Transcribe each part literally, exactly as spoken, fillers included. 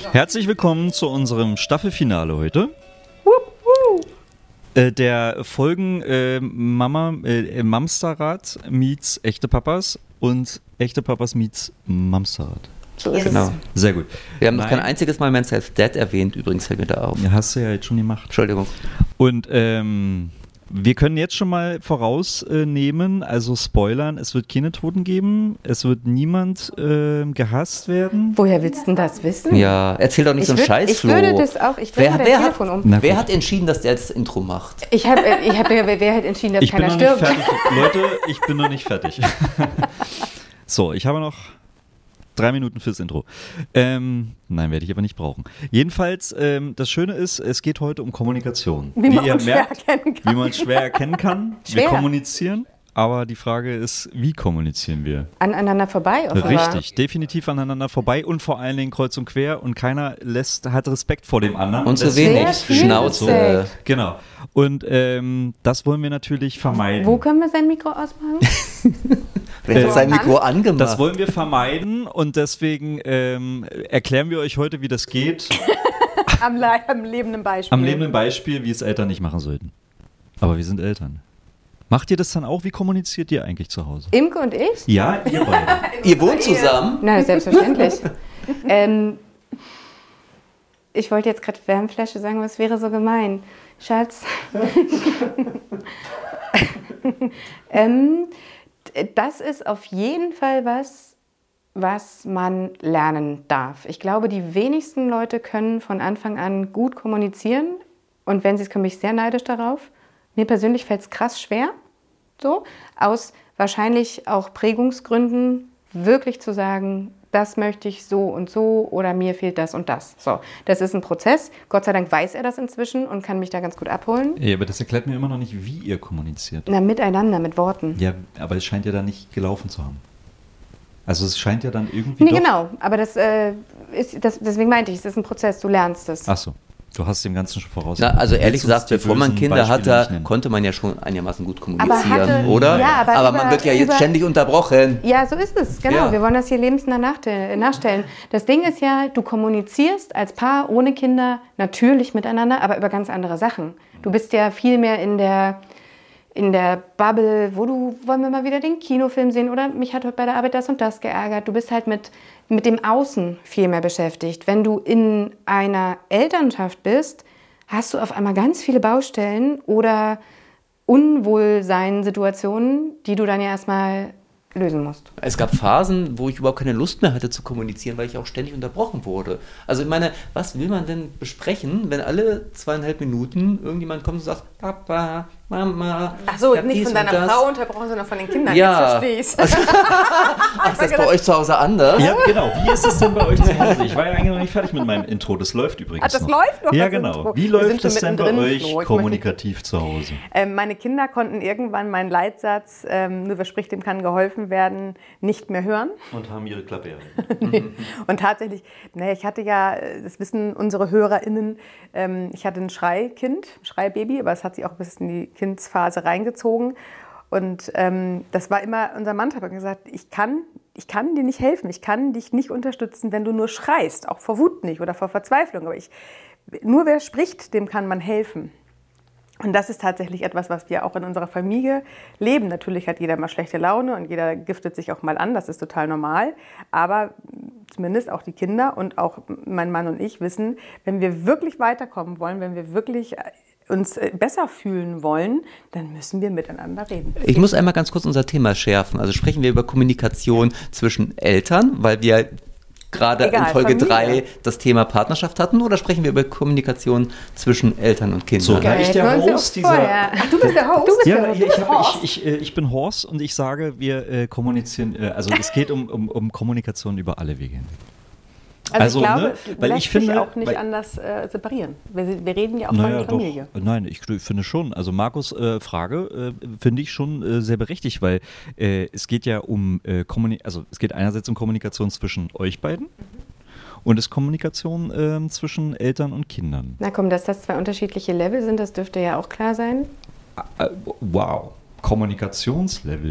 Herzlich willkommen zu unserem Staffelfinale heute. Wupp, wupp. Äh, der Folgen äh, Mama, äh, Mamsterrad meets Echte Papas und Echte Papas meets Mamsterrad. So ist genau. es. Sehr gut. Wir haben noch kein einziges Mal Man's Dad erwähnt, übrigens fällt mir da auf. Ja, hast du ja jetzt schon gemacht. Entschuldigung. Und ähm, wir können jetzt schon mal vorausnehmen, also spoilern, es wird keine Toten geben, es wird niemand äh, gehasst werden. Woher willst du denn das wissen? Ja, erzähl doch nicht ich so einen würd, Scheiß, ich Flo. würde das auch, ich wer, wer, wer, Telefon hat, um. wer hat entschieden, dass der das Intro macht? Ich habe, ich hab, wer hat entschieden, dass ich keiner bin noch stirbt? Nicht fertig. Leute, ich bin noch nicht fertig. So, ich habe noch drei Minuten fürs Intro. Ähm, nein, werde ich aber nicht brauchen. Jedenfalls, ähm, das Schöne ist, es geht heute um Kommunikation. Wie, wie man ihr schwer merkt, erkennen kann. Wie man schwer erkennen kann. Schwer. Wir kommunizieren, aber die Frage ist, wie kommunizieren wir? Aneinander vorbei, offenbar. Richtig, definitiv aneinander vorbei und vor allen Dingen kreuz und quer und keiner lässt, hat Respekt vor dem anderen. Und zu wenig Schnauze. Genau. Und ähm, das wollen wir natürlich vermeiden. Wo können wir sein Mikro ausmachen? Wer hat sein Mikro angemacht? Das wollen wir vermeiden und deswegen ähm, erklären wir euch heute, wie das geht. am, am lebenden Beispiel. Am lebenden Beispiel, wie es Eltern nicht machen sollten. Aber wir sind Eltern. Macht ihr das dann auch? Wie kommuniziert ihr eigentlich zu Hause? Imke und ich? Ja, ihr beide. Ihr wohnt zusammen? Nein, selbstverständlich. ähm, ich wollte jetzt gerade Wärmflasche sagen, aber es wäre so gemein. Schatz. ähm, das ist auf jeden Fall was, was man lernen darf. Ich glaube, die wenigsten Leute können von Anfang an gut kommunizieren. Und wenn sie es können, bin ich sehr neidisch darauf. Mir persönlich fällt es krass schwer, so, aus wahrscheinlich auch Prägungsgründen wirklich zu sagen, das möchte ich so und so oder mir fehlt das und das. So, das ist ein Prozess. Gott sei Dank weiß er das inzwischen und kann mich da ganz gut abholen. Ja, aber das erklärt mir immer noch nicht, wie ihr kommuniziert. Na, miteinander, mit Worten. Ja, aber es scheint ja dann nicht gelaufen zu haben. Also es scheint ja dann irgendwie Nee, doch... genau, aber das äh, ist, das, deswegen meinte ich, es ist ein Prozess, du lernst es. Ach so. Du hast dem Ganzen schon voraus. Na, also ehrlich gesagt, bevor man Kinder Beispiele hatte, konnte man ja schon einigermaßen gut kommunizieren, hatte, oder? Ja, aber aber über, man wird ja jetzt über, ständig unterbrochen. Ja, so ist es, genau. Ja. Wir wollen das hier lebensnah nachstellen. Das Ding ist ja, du kommunizierst als Paar ohne Kinder natürlich miteinander, aber über ganz andere Sachen. Du bist ja viel mehr in der... in der Bubble, wo du, wollen wir mal wieder den Kinofilm sehen oder mich hat heute bei der Arbeit das und das geärgert. Du bist halt mit, mit dem Außen viel mehr beschäftigt. Wenn du in einer Elternschaft bist, hast du auf einmal ganz viele Baustellen oder Unwohlseinssituationen, die du dann ja erstmal lösen musst. Es gab Phasen, wo ich überhaupt keine Lust mehr hatte zu kommunizieren, weil ich auch ständig unterbrochen wurde. Also ich meine, was will man denn besprechen, wenn alle zweieinhalb Minuten irgendjemand kommt und sagt, Papa, Mama. Ach so, nicht von deiner Frau unterbrochen, sondern von den Kindern. Ja. Jetzt verstehe ich's. Ach, ist das bei euch zu Hause anders? Ja, genau. Wie ist es denn bei euch zu Hause? Ich war ja eigentlich noch nicht fertig mit meinem Intro. Das läuft übrigens Ach, das noch. läuft noch? Ja, genau. Intro. Wie läuft es denn bei euch Flo. kommunikativ zu Hause? Ähm, meine Kinder konnten irgendwann meinen Leitsatz, ähm, nur wer spricht, dem kann geholfen werden, nicht mehr hören. Und haben ihre Klappe nee. Und tatsächlich, naja, ich hatte ja, das wissen unsere HörerInnen, ähm, ich hatte ein Schreikind, ein Schreibaby, aber es hat sich auch bis in die Kindsphase reingezogen. Und ähm, das war immer unser Mantra. Ich habe gesagt, ich kann, ich kann dir nicht helfen, ich kann dich nicht unterstützen, wenn du nur schreist, auch vor Wut nicht oder vor Verzweiflung. Aber ich, nur wer spricht, dem kann man helfen. Und das ist tatsächlich etwas, was wir auch in unserer Familie leben. Natürlich hat jeder mal schlechte Laune und jeder giftet sich auch mal an, das ist total normal. Aber zumindest auch die Kinder und auch mein Mann und ich wissen, wenn wir wirklich weiterkommen wollen, wenn wir wirklich uns besser fühlen wollen, dann müssen wir miteinander reden. Ich muss einmal ganz kurz unser Thema schärfen. Also sprechen wir über Kommunikation zwischen Eltern, weil wir gerade Egal, in Folge Familie. drei das Thema Partnerschaft hatten, oder sprechen wir über Kommunikation zwischen Eltern und Kindern? So, da ich der Host dieser... Ach, du bist der Host? Du bist Ja, der Host. ich, hab, ich, ich, äh, ich bin Horst und ich sage, wir äh, kommunizieren, äh, also es geht um, um, um Kommunikation über alle Wege hinweg. Also, Also, ich glaube, ne, weil lässt ich finde, sich auch nicht weil, anders äh, separieren. Wir, wir reden ja auch naja, von Familie. Doch. Nein, ich finde schon. Also Markus' äh, Frage äh, finde ich schon äh, sehr berechtigt, weil äh, es geht ja um äh, Kommunikation, also es geht einerseits um Kommunikation zwischen euch beiden. Mhm. Und es ist Kommunikation äh, zwischen Eltern und Kindern. Na komm, dass das zwei unterschiedliche Level sind, das dürfte ja auch klar sein. Äh, wow, Kommunikationslevel.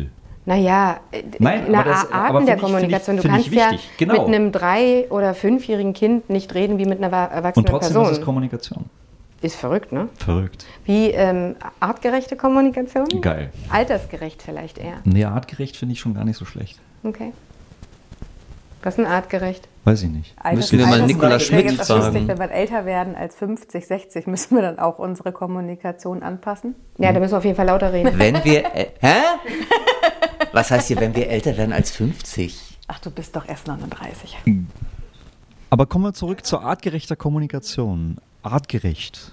Naja, Nein, na, aber das- aber Arten find der ich- Kommunikation. find ich- Du find ich kannst ja wichtig. Genau. mit einem drei- oder fünfjährigen Kind nicht reden wie mit einer wa- Und erwachsenen trotzdem Person. ist es Kommunikation. Ist verrückt, ne? Verrückt. Wie ähm, artgerechte Kommunikation? Geil. Altersgerecht vielleicht eher. Nee, artgerecht finde ich schon gar nicht so schlecht. Okay. Was ist denn artgerecht? Weiß ich nicht. Müssen wir mal Alters- Nicola wäre Schmidt jetzt auch fragen. lustig, wenn wir älter werden als fünfzig, sechzig, müssen wir dann auch unsere Kommunikation anpassen? Ja, da müssen wir auf jeden Fall lauter reden. Wenn wir. Äh, hä? Was heißt hier, wenn wir älter werden als fünfzig? Ach, du bist doch erst neununddreißig. Aber kommen wir zurück zur artgerechter Kommunikation. Artgerecht.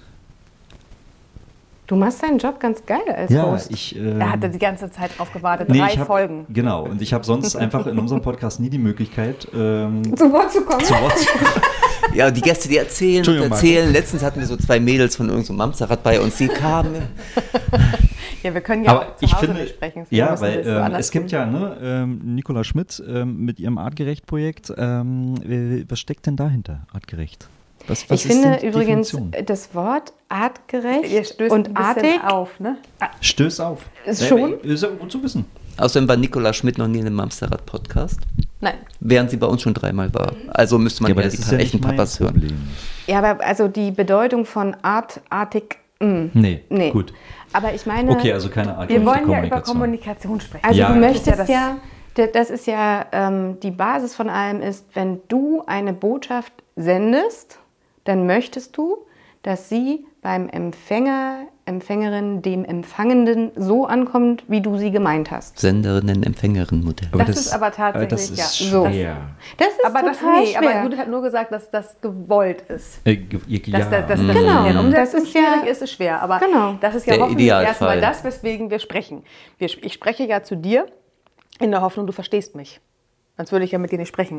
Du machst deinen Job ganz geil als Ja, Host. ich. Ähm, Er hatte die ganze Zeit drauf gewartet. nee, Drei ich hab, Folgen. Genau, und ich habe sonst einfach in unserem Podcast nie die Möglichkeit, ähm, Zu Wort zu kommen. zu Wort zu kommen. Ja, die Gäste, die erzählen und Entschuldigung, erzählen. Letztens hatten wir so zwei Mädels von irgendeinem Mamsterrad bei uns, die kamen. Ja, wir können ja Aber auch zu ich Hause finde, besprechen. Wir ja, müssen weil das so ähm, anders es gibt tun. ja ne, ähm, Nicola Schmidt ähm, mit ihrem Artgerecht-Projekt. Ähm, äh, was steckt denn dahinter, artgerecht? Was, was Ich ist denn finde die übrigens Definition? das Wort artgerecht Ihr stößt und ein bisschen artig auf, ne? Stöß auf. Ist Ja, schon? Ist ja gut zu wissen. Außerdem war Nicola Schmidt noch nie in einem Mamsterrad-Podcast, Nein. während sie bei uns schon dreimal war. Also müsste man Ja, aber ja das die ist ja echten nicht mein Papas hören. Problem. Ja, aber also die Bedeutung von art, artig, mh. Nee, Nee. gut. Aber ich meine, Okay, also keine Wir artgerechte wollen ja über Kommunikation. Kommunikation sprechen. also Ja, du das möchtest ist ja ja, das- d- das ist ja ähm, die Basis von allem ist, wenn du eine Botschaft sendest, dann möchtest du, dass sie beim Empfänger, Empfängerin, dem Empfangenden so ankommt, wie du sie gemeint hast. Senderinnen-Empfängerinnen-Modell. Aber Das ist aber tatsächlich, das ist ja. So. schwer. Das ist Aber das, total nee, schwer. aber Judith hat nur gesagt, dass das gewollt ist. Äh, ge- ja, Dass das, das, das Genau. in der Umsetzung Das ist ja- schwierig ist, ist schwer. Aber Genau. das ist ja Der hoffentlich Idealfall. erstmal das, weswegen wir sprechen. Wir, ich spreche ja zu dir in der Hoffnung, du verstehst mich. Sonst würde ich ja mit dir nicht sprechen.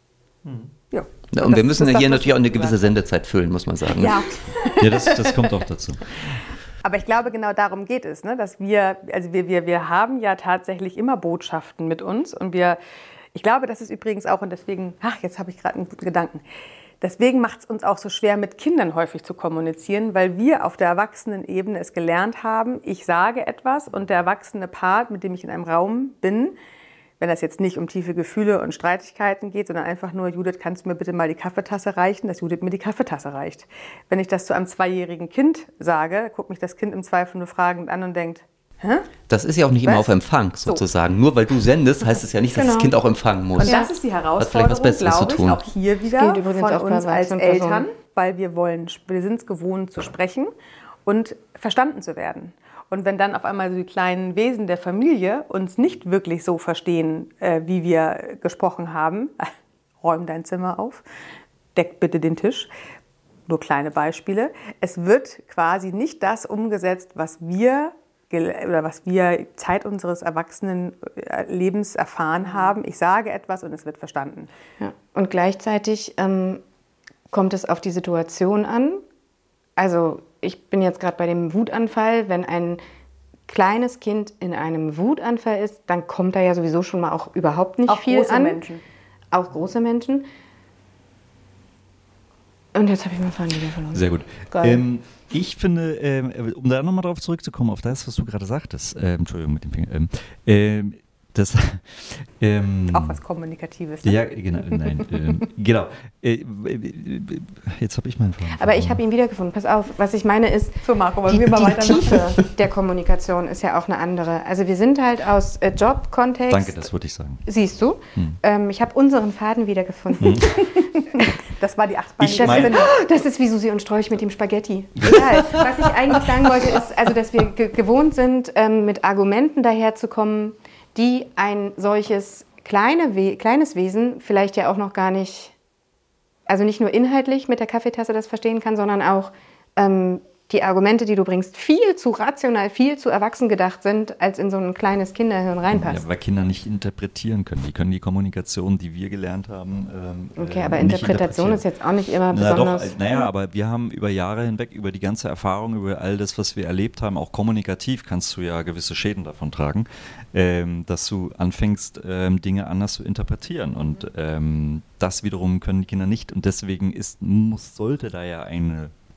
Ja. Ja, und wir das müssen ist ja das, hier was natürlich auch eine du gewisse gesagt Sendezeit füllen, muss man sagen. Ja, Ja, das, das kommt auch dazu. aber ich glaube, genau darum geht es, ne? Dass wir, also wir, wir, wir haben ja tatsächlich immer Botschaften mit uns und wir, ich glaube, das ist übrigens auch, und deswegen, ach, jetzt habe ich gerade einen guten Gedanken. Deswegen macht es uns auch so schwer, mit Kindern häufig zu kommunizieren, weil wir auf der Erwachsenenebene es gelernt haben, ich sage etwas und der erwachsene Part, mit dem ich in einem Raum bin, wenn das jetzt nicht um tiefe Gefühle und Streitigkeiten geht, sondern einfach nur, Judith, kannst du mir bitte mal die Kaffeetasse reichen, dass Judith mir die Kaffeetasse reicht. Wenn ich das zu einem zweijährigen Kind sage, guckt mich das Kind im Zweifel nur fragend an und denkt, hä? Das ist ja auch nicht immer Was? auf Empfang, sozusagen. Nur weil du sendest, heißt es ja nicht, dass Genau. das Kind auch empfangen muss. Und das ist die Hat vielleicht Herausforderung, was Besseres glaube zu ich, tun. auch hier wieder gilt übrigens von auch bei uns als erwachsenen Eltern, Personen. weil wir wollen, wir sind es gewohnt zu sprechen und verstanden zu werden. Und wenn dann auf einmal so die kleinen Wesen der Familie uns nicht wirklich so verstehen, äh, wie wir gesprochen haben, räum dein Zimmer auf, deck bitte den Tisch, nur kleine Beispiele. Es wird quasi nicht das umgesetzt, was wir gel- oder was wir Zeit unseres Erwachsenenlebens erfahren haben. Ich sage etwas und es wird verstanden. Ja. Und gleichzeitig ähm, kommt es auf die Situation an. Also ich bin jetzt gerade bei dem Wutanfall. Wenn ein kleines Kind in einem Wutanfall ist, dann kommt da ja sowieso schon mal auch überhaupt nicht Auch viel große an. Menschen. Auch große Menschen. Und jetzt habe ich meinen Faden wieder verloren. Sehr gut. Geil. Ähm, ich finde, ähm, um da nochmal drauf zurückzukommen, auf das, was du gerade sagtest, ähm, Entschuldigung mit dem Finger, ähm, ähm, das, ähm, Auch was Kommunikatives. Ne? ja, genau, nein, ähm, genau. Äh, jetzt habe ich meinen Faden Aber ich verloren. habe ihn wiedergefunden. Pass auf, was ich meine ist, So, Marco, wollen die, wir mal die weitermachen? Tiefe der Kommunikation ist ja auch eine andere. Also wir sind halt aus äh, Jobkontext. Danke, das wollte ich sagen. Siehst du? Ähm, ich habe unseren Faden wiedergefunden. Das war die achtbeinige Ich Das, mein- ist, Spinne. das ist wie Susi und Strolch mit dem Spaghetti. Egal. Was ich eigentlich sagen wollte, ist, also, dass wir ge gewohnt sind, ähm, mit Argumenten daherzukommen, die ein solches kleine We kleines Wesen vielleicht ja auch noch gar nicht, also nicht nur inhaltlich mit der Kaffeetasse das verstehen kann, sondern auch ähm, die Argumente, die du bringst, viel zu rational, viel zu erwachsen gedacht sind, als in so ein kleines Kinderhirn reinpasst. Ja, weil Kinder nicht interpretieren können. Die können die Kommunikation, die wir gelernt haben, ähm, Okay, äh, aber nicht Interpretation interpretieren. ist jetzt auch nicht immer Na doch, besonders. äh, naja, aber wir haben über Jahre hinweg, über die ganze Erfahrung, über all das, was wir erlebt haben, auch kommunikativ kannst du ja gewisse Schäden davon tragen, ähm, dass du anfängst, ähm, Dinge anders zu interpretieren. Und ähm, das wiederum können die Kinder nicht. Und deswegen ist, muss, sollte da ja eine, eine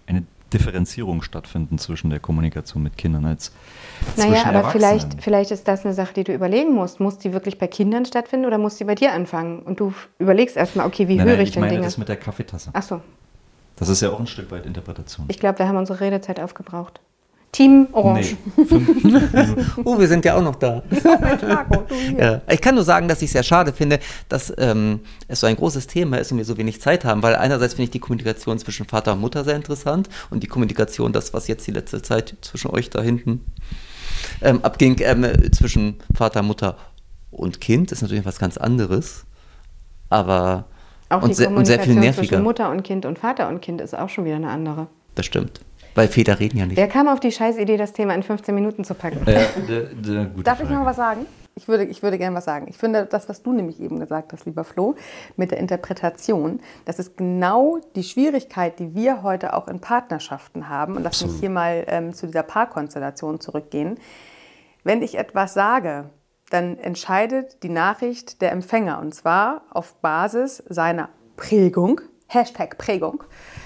Differenzierung stattfinden zwischen der Kommunikation mit Kindern als Naja, zwischen aber Erwachsenen. vielleicht, vielleicht ist das eine Sache, die du überlegen musst. Muss die wirklich bei Kindern stattfinden oder muss die bei dir anfangen? Und du f- überlegst erstmal, okay, wie Nein, höre nein, ich ich denn meine Dinge? das mit der Kaffeetasse. Ach so, Das ist ja auch ein Stück weit Interpretation. ich glaube, wir haben unsere Redezeit aufgebraucht. Team Orange. Nee, fünf Minuten. Oh, wir sind ja auch noch da. Marco, du hier. Ja. Ich kann nur sagen, dass ich es sehr schade finde, dass ähm, es so ein großes Thema ist und wir so wenig Zeit haben, weil einerseits finde ich die Kommunikation zwischen Vater und Mutter sehr interessant und die Kommunikation, das, was jetzt die letzte Zeit zwischen euch da hinten ähm, abging, ähm, zwischen Vater, Mutter und Kind, ist natürlich was ganz anderes, aber Auch und, die sehr, und sehr viel Kommunikation nerviger. zwischen Mutter und Kind und Vater und Kind ist auch schon wieder eine andere. Das stimmt, weil Väter reden ja nicht. Wer kam auf die Scheißidee, das Thema in fünfzehn Minuten zu packen? Äh, de, de, gute Darf ich Frage. noch was sagen? Ich würde, ich würde gerne was sagen. Ich finde, das, was du nämlich eben gesagt hast, lieber Flo, mit der Interpretation, das ist genau die Schwierigkeit, die wir heute auch in Partnerschaften haben. Und lass mich hier mal ähm, zu dieser Paarkonstellation zurückgehen. Wenn ich etwas sage, dann entscheidet die Nachricht der Empfänger. Und zwar auf Basis seiner Prägung, Hashtag Prägung.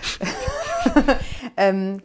ähm,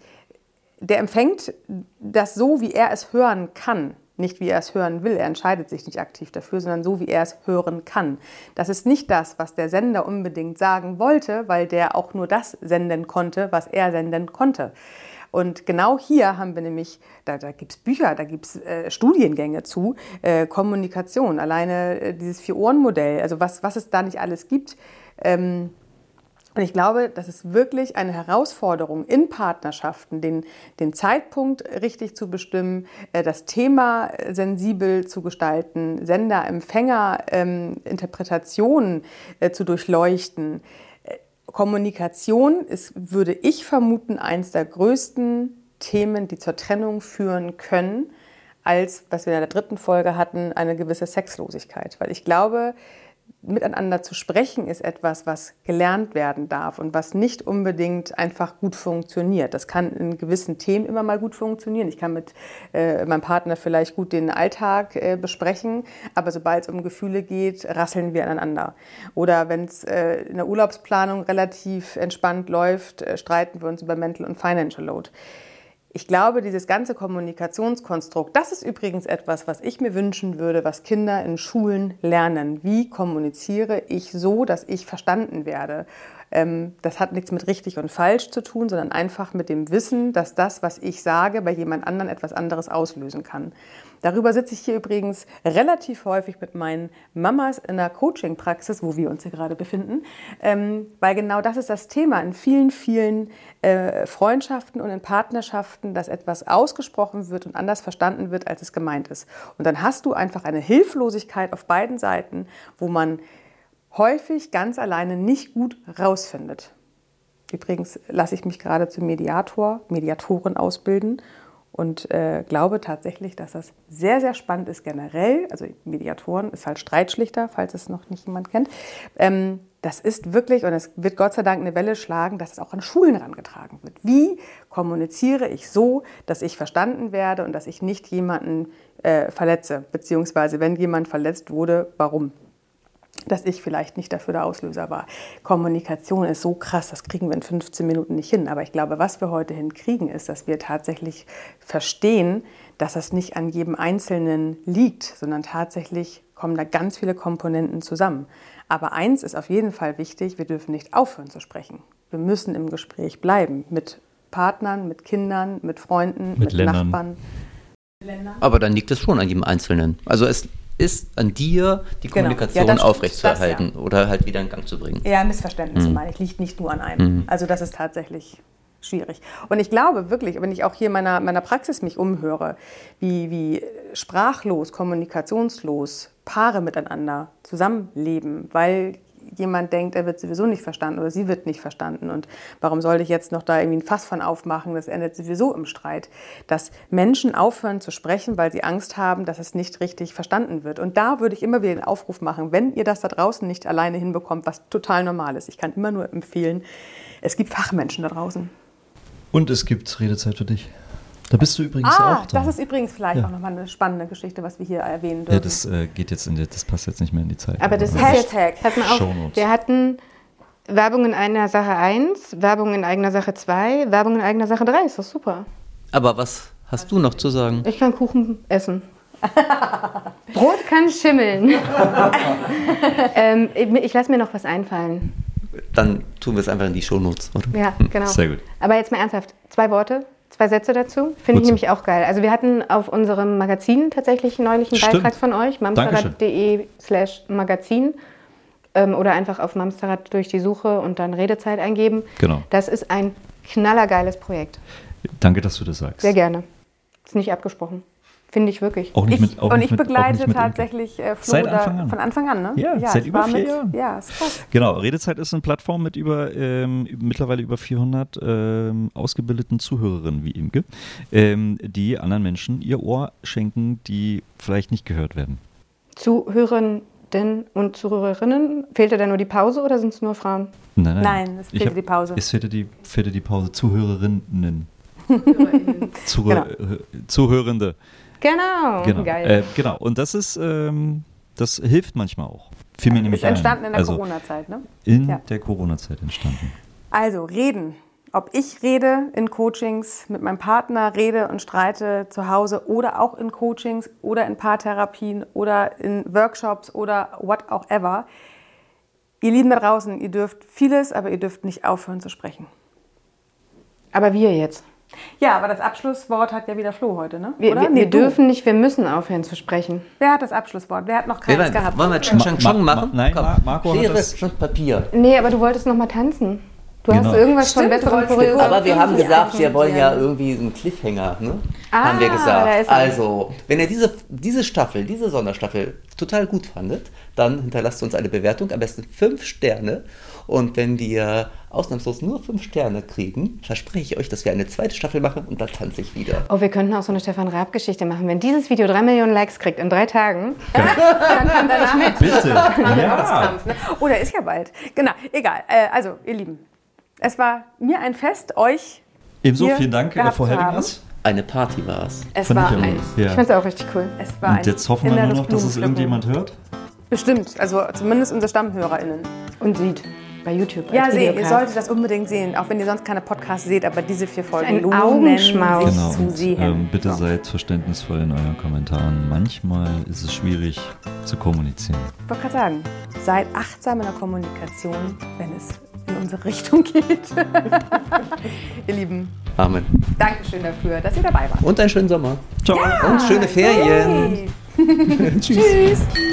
der empfängt das so, wie er es hören kann. Nicht, wie er es hören will, er entscheidet sich nicht aktiv dafür, sondern so, wie er es hören kann. Das ist nicht das, was der Sender unbedingt sagen wollte, weil der auch nur das senden konnte, was er senden konnte. Und genau hier haben wir nämlich, da, da gibt es Bücher, da gibt es äh, Studiengänge zu, äh, Kommunikation, alleine äh, dieses Vier-Ohren-Modell, also was, was es da nicht alles gibt. Ähm, Und ich glaube, das ist wirklich eine Herausforderung in Partnerschaften, den, den Zeitpunkt richtig zu bestimmen, das Thema sensibel zu gestalten, Sender, Empfänger, ähm, Interpretationen äh, zu durchleuchten. Kommunikation ist, würde ich vermuten, eines der größten Themen, die zur Trennung führen können, als, was wir in der dritten Folge hatten, eine gewisse Sexlosigkeit. Weil ich glaube, miteinander zu sprechen ist etwas, was gelernt werden darf und was nicht unbedingt einfach gut funktioniert. Das kann in gewissen Themen immer mal gut funktionieren. Ich kann mit äh, meinem Partner vielleicht gut den Alltag äh, besprechen, aber sobald es um Gefühle geht, rasseln wir aneinander. Oder wenn es äh, in der Urlaubsplanung relativ entspannt läuft, äh, streiten wir uns über Mental und Financial Load. Ich glaube, dieses ganze Kommunikationskonstrukt, das ist übrigens etwas, was ich mir wünschen würde, was Kinder in Schulen lernen. Wie kommuniziere ich so, dass ich verstanden werde? Das hat nichts mit richtig und falsch zu tun, sondern einfach mit dem Wissen, dass das, was ich sage, bei jemand anderem etwas anderes auslösen kann. Darüber sitze ich hier übrigens relativ häufig mit meinen Mamas in der Coaching-Praxis, wo wir uns hier gerade befinden, ähm, weil genau das ist das Thema in vielen, vielen äh, Freundschaften und in Partnerschaften, dass etwas ausgesprochen wird und anders verstanden wird, als es gemeint ist. Und dann hast du einfach eine Hilflosigkeit auf beiden Seiten, wo man häufig ganz alleine nicht gut rausfindet. Übrigens lasse ich mich gerade zum Mediator, Mediatorin ausbilden und äh, glaube tatsächlich, dass das sehr, sehr spannend ist generell. Also Mediatoren ist halt Streitschlichter, falls es noch nicht jemand kennt. Ähm, das ist wirklich, und es wird Gott sei Dank eine Welle schlagen, dass es auch an Schulen herangetragen wird. Wie kommuniziere ich so, dass ich verstanden werde und dass ich nicht jemanden äh, verletze? Beziehungsweise, wenn jemand verletzt wurde, warum? Dass ich vielleicht nicht dafür der Auslöser war. Kommunikation ist so krass, das kriegen wir in fünfzehn Minuten nicht hin. Aber ich glaube, was wir heute hinkriegen, ist, dass wir tatsächlich verstehen, dass das nicht an jedem Einzelnen liegt, sondern tatsächlich kommen da ganz viele Komponenten zusammen. Aber eins ist auf jeden Fall wichtig, wir dürfen nicht aufhören zu sprechen. Wir müssen im Gespräch bleiben mit Partnern, mit Kindern, mit Freunden, mit, mit Nachbarn. Aber dann liegt es schon an jedem Einzelnen. Also es ist an dir, die Kommunikation genau. Ja, aufrechtzuerhalten ja. oder halt wieder in Gang zu bringen. Ja, Missverständnisse mhm. meine ich, liegt nicht nur an einem. Mhm. Also das ist tatsächlich schwierig. Und ich glaube wirklich, wenn ich auch hier in meiner, meiner Praxis mich umhöre, wie, wie sprachlos, kommunikationslos Paare miteinander zusammenleben, weil jemand denkt, er wird sowieso nicht verstanden oder sie wird nicht verstanden und warum sollte ich jetzt noch da irgendwie ein Fass von aufmachen, das endet sowieso im Streit. Dass Menschen aufhören zu sprechen, weil sie Angst haben, dass es nicht richtig verstanden wird. Und da würde ich immer wieder den Aufruf machen, wenn ihr das da draußen nicht alleine hinbekommt, was total normal ist. Ich kann immer nur empfehlen, es gibt Fachmenschen da draußen. Und es gibt Redezeit für dich. Da bist du übrigens ah, auch da. Das ist übrigens vielleicht ja. auch nochmal eine spannende Geschichte, was wir hier erwähnen dürfen. Ja, das äh, geht jetzt in die, das passt jetzt nicht mehr in die Zeit. Aber das ist Hashtag. Jetzt, pass mal auf, wir hatten Werbung in eigener Sache eins, Werbung in eigener Sache zwei, Werbung in eigener Sache drei. Ist doch super. Aber was hast du noch zu sagen? Ich kann Kuchen essen. Brot kann schimmeln. ähm, ich ich lasse mir noch was einfallen. Dann tun wir es einfach in die Shownotes, oder? Ja, genau. Sehr gut. Aber jetzt mal ernsthaft. Zwei Worte, zwei Sätze dazu. Finde ich Gut. nämlich auch geil. Also wir hatten auf unserem Magazin tatsächlich neulich einen Stimmt. Beitrag von euch. mamsterrad.de slash Magazin. Ähm, oder einfach auf Mamsterrad durch die Suche und dann Redezeit eingeben. Genau. Das ist ein knallergeiles Projekt. Danke, dass du das sagst. Sehr gerne. Ist nicht abgesprochen. Finde ich wirklich. Auch nicht Ich, mit, auch und nicht ich mit, auch begleite nicht mit tatsächlich äh, Flo Seit da, Anfang an. von Anfang an, ne? Ja, seit ich über war vier mit, Jahren. Ja, ist krass. Genau, Redezeit ist eine Plattform mit über ähm, mittlerweile über vierhundert ähm, ausgebildeten Zuhörerinnen wie Imke, ähm, die anderen Menschen ihr Ohr schenken, die vielleicht nicht gehört werden. Zuhörenden und Zuhörerinnen, fehlte da nur die Pause oder sind es nur Frauen? Nein, nein. Nein, es Ich fehlte hab- die Pause. Es fehlte die, fehlte die Pause. Zuhörerinnen. Zuhör, Genau. äh, Zuhörende. Genau. Genau. Geil. Äh, genau. Und das ist, ähm, das hilft manchmal auch. Fiel mir nämlich Ist entstanden ein. in der also Corona-Zeit, ne? in Ja. der Corona-Zeit entstanden. Also reden. Ob ich rede in Coachings mit meinem Partner, rede und streite zu Hause oder auch in Coachings oder in Paartherapien oder in Workshops oder what auch ever. Ihr Lieben da draußen, ihr dürft vieles, aber ihr dürft nicht aufhören zu sprechen. Aber wir jetzt. Ja, aber das Abschlusswort hat ja wieder Flo heute, ne? Wir, Oder? wir, Nee, wir du. dürfen nicht, wir müssen aufhören zu sprechen. Wer hat das Abschlusswort? Wer hat noch keins Wollen wir, gehabt? wollen wir Ching Chang Chong Ma- Ma- machen? nein, Komm. Ma- Marco hat Schere, das- Stift, Papier. Nee, aber du wolltest noch mal tanzen. Du Genau. hast irgendwas von Stimmt, du besseren wolltest- Choreografien. Aber wir haben gesagt, wir wollen ja Ja. irgendwie einen Cliffhanger, ne? Ah, haben wir da gesagt. ist er. Also, wenn ihr diese, diese Staffel, diese Sonderstaffel total gut fandet, dann hinterlasst uns eine Bewertung, am besten fünf Sterne. Und wenn wir ausnahmslos nur fünf Sterne kriegen, verspreche ich euch, dass wir eine zweite Staffel machen und dann tanze ich wieder. Oh, wir könnten auch so eine Stefan Raab-Geschichte machen. Wenn dieses Video drei Millionen Likes kriegt in drei Tagen, Bitte. Ja. Kampf, ne? Oh, der ist ja bald. Genau, egal. Äh, also, ihr Lieben, es war mir ein Fest, euch Ebenso, hier vielen Dank äh, gehabt for zu having haben. us. Eine Party war es. Es Fand war ich aber. ein, ich Ja. fand es auch richtig cool. es war ein Und jetzt hoffen wir nur inneres noch, dass es Blumenpflücken. irgendjemand hört. Bestimmt, also zumindest unsere StammhörerInnen. Und sieht bei YouTube. Ja, als seht, ihr Videocast. solltet das unbedingt sehen, auch wenn ihr sonst keine Podcasts seht, aber diese vier Folgen ein lohnen Augenschmaus. sich Genau. zu Und, sehen. ähm, bitte So. seid verständnisvoll in euren Kommentaren. Manchmal ist es schwierig zu kommunizieren. Ich wollte gerade sagen, seid achtsam in der Kommunikation, wenn es in unsere Richtung geht. Ihr Lieben, Amen. Dankeschön dafür, dass ihr dabei wart. Und einen schönen Sommer. Ciao. Und schöne Ferien. Tschüss.